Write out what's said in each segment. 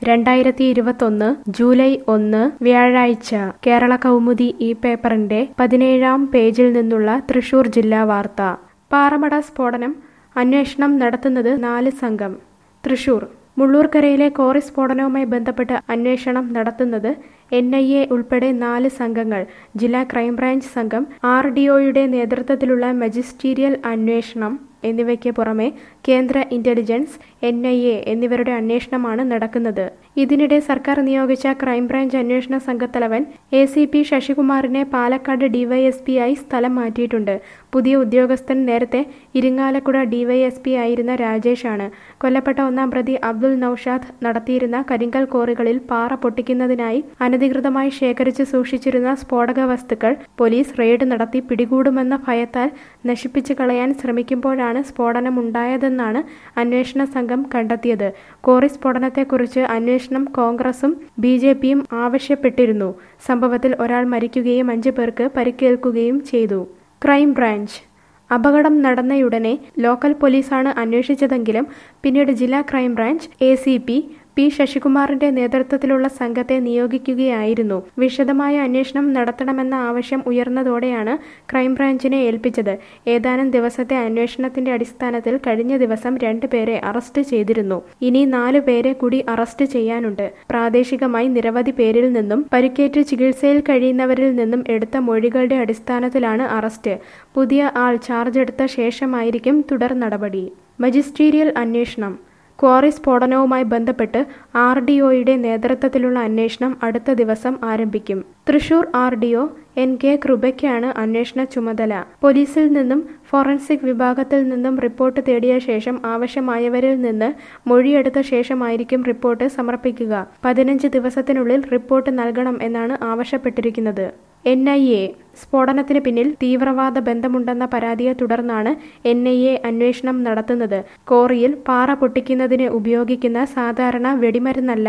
2021 July 1 വ്യാഴാഴ്ച കേരള കൗമുദി ഈ പേപ്പറിന്റെ 17-ാം പേജിൽ നിന്നുള്ള തൃശൂർ ജില്ലാ വാർത്ത. പാറമട സ്ഫോടനം അന്വേഷണം നടത്തുന്നത് 4 സംഘം. തൃശൂർ മുള്ളൂർക്കരയിലെ ക്വാറി സ്ഫോടനവുമായി ബന്ധപ്പെട്ട് അന്വേഷണം നടത്തുന്നത് NIA ഉൾപ്പെടെ 4 സംഘങ്ങൾ. ജില്ലാ ക്രൈംബ്രാഞ്ച് സംഘം, RDOയുടെ നേതൃത്വത്തിലുള്ള മജിസ്റ്റീരിയൽ അന്വേഷണം എന്നിവയ്ക്ക് പുറമെ കേന്ദ്ര ഇന്റലിജൻസ്, NIA എന്നിവരുടെ അന്വേഷണമാണ് നടക്കുന്നത്. ഇതിനിടെ സർക്കാർ നിയോഗിച്ച ക്രൈംബ്രാഞ്ച് അന്വേഷണ സംഘത്തലവൻ ACP ശശികുമാറിനെ പാലക്കാട് DYSP ആയി സ്ഥലം മാറ്റിയിട്ടുണ്ട്. പുതിയ ഉദ്യോഗസ്ഥൻ നേരത്തെ ഇരിങ്ങാലക്കുട DYSP ആയിരുന്ന രാജേഷാണ്. കൊല്ലപ്പെട്ട 1-ാം പ്രതി അബ്ദുൽ നൌഷാദ് നടത്തിയിരുന്ന കരിങ്കൽ ക്വാറികളിൽ പാറ പൊട്ടിക്കുന്നതിനായി അനധികൃതമായി ശേഖരിച്ച് സൂക്ഷിച്ചിരുന്ന സ്ഫോടക വസ്തുക്കൾ പോലീസ് റെയ്ഡ് നടത്തി പിടികൂടുമെന്ന ഭയത്താൽ നശിപ്പിച്ചു കളയാൻ ശ്രമിക്കുമ്പോഴാണ് സ്ഫോടനമുണ്ടായതെന്നാണ് അന്വേഷണ സംഘം കണ്ടെത്തിയത്. ക്വാറി സ്ഫോടനത്തെക്കുറിച്ച് അന്വേഷണം കോൺഗ്രസും BJPയും ആവശ്യപ്പെട്ടിരുന്നു. സംഭവത്തിൽ ഒരാൾ മരിക്കുകയും 5 പേർക്ക് പരിക്കേൽക്കുകയും ചെയ്തു. ക്രൈംബ്രാഞ്ച് അപകടം നടന്നയുടനെ ലോക്കൽ പോലീസാണ് അന്വേഷിച്ചതെങ്കിലും പിന്നീട് ജില്ലാ ക്രൈംബ്രാഞ്ച് ACP P. ശശികുമാറിന്റെ നേതൃത്വത്തിലുള്ള സംഘത്തെ നിയോഗിക്കുകയായിരുന്നു. വിശദമായ അന്വേഷണം നടത്തണമെന്ന ആവശ്യം ഉയർന്നതോടെയാണ് ക്രൈംബ്രാഞ്ചിനെ ഏൽപ്പിച്ചത്. ഏതാനും ദിവസത്തെ അന്വേഷണത്തിന്റെ അടിസ്ഥാനത്തിൽ കഴിഞ്ഞ ദിവസം 2 പേരെ അറസ്റ്റ് ചെയ്തിരുന്നു. ഇനി 4 പേരെ കൂടി അറസ്റ്റ് ചെയ്യാനുണ്ട്. പ്രാദേശികമായി നിരവധി പേരിൽ നിന്നും പരിക്കേറ്റ് ചികിത്സയിൽ കഴിയുന്നവരിൽ നിന്നും എടുത്ത മൊഴികളുടെ അടിസ്ഥാനത്തിലാണ് അറസ്റ്റ്. പുതിയ ആൾ ചാർജ് എടുത്ത ശേഷമായിരിക്കും തുടർ നടപടി. മജിസ്റ്റീരിയൽ അന്വേഷണം ക്വാറി സ്ഫോടനവുമായി ബന്ധപ്പെട്ട് RDOയുടെ നേതൃത്വത്തിലുള്ള അന്വേഷണം അടുത്ത ദിവസം ആരംഭിക്കും. തൃശൂർ RDO NK കൃപയ്ക്കാണ് അന്വേഷണ ചുമതല. പോലീസിൽ നിന്നും ഫോറൻസിക് വിഭാഗത്തിൽ നിന്നും റിപ്പോർട്ട് തേടിയ ശേഷം ആവശ്യമായവരിൽ നിന്ന് മൊഴിയെടുത്ത ശേഷമായിരിക്കും റിപ്പോർട്ട് സമർപ്പിക്കുക. 15 ദിവസത്തിനുള്ളിൽ റിപ്പോർട്ട് നൽകണം എന്നാണ് ആവശ്യപ്പെട്ടിരിക്കുന്നത്. NIA സ്ഫോടനത്തിന് പിന്നിൽ തീവ്രവാദ ബന്ധമുണ്ടെന്ന പരാതിയെ തുടർന്നാണ് NIA അന്വേഷണം നടത്തുന്നത്. ക്വാറിയിൽ പാറ പൊട്ടിക്കുന്നതിന് ഉപയോഗിക്കുന്ന സാധാരണ വെടിമരുന്നല്ല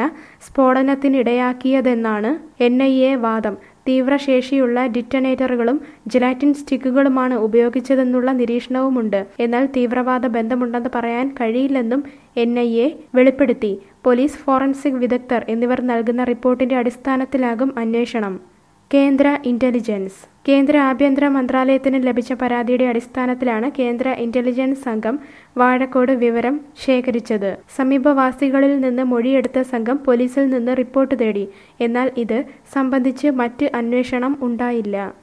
സ്ഫോടനത്തിനിടയാക്കിയതെന്നാണ് NIA വാദം. തീവ്രശേഷിയുള്ള ഡിറ്റനേറ്ററുകളും ജെലാറ്റിൻ സ്റ്റിക്കുകളുമാണ് ഉപയോഗിച്ചതെന്നുള്ള നിരീക്ഷണവുമുണ്ട്. എന്നാൽ തീവ്രവാദ ബന്ധമുണ്ടെന്ന് പറയാൻ കഴിയില്ലെന്നും NIA വെളിപ്പെടുത്തി. പോലീസ്, ഫോറൻസിക് വിദഗ്ധർ എന്നിവർ നൽകുന്ന റിപ്പോർട്ടിന്റെ അടിസ്ഥാനത്തിലാകും അന്വേഷണം. കേന്ദ്ര ഇന്റലിജൻസ് കേന്ദ്ര ആഭ്യന്തര മന്ത്രാലയത്തിന് ലഭിച്ച പരാതിയുടെ അടിസ്ഥാനത്തിലാണ് കേന്ദ്ര ഇന്റലിജൻസ് സംഘം വാഴക്കോട് വിവരം ശേഖരിച്ചത്. സമീപവാസികളിൽ നിന്ന് മൊഴിയെടുത്ത സംഘം പോലീസിൽ നിന്ന് റിപ്പോർട്ട് തേടി. എന്നാൽ ഇത് സംബന്ധിച്ച് മറ്റ് അന്വേഷണം ഉണ്ടായില്ല.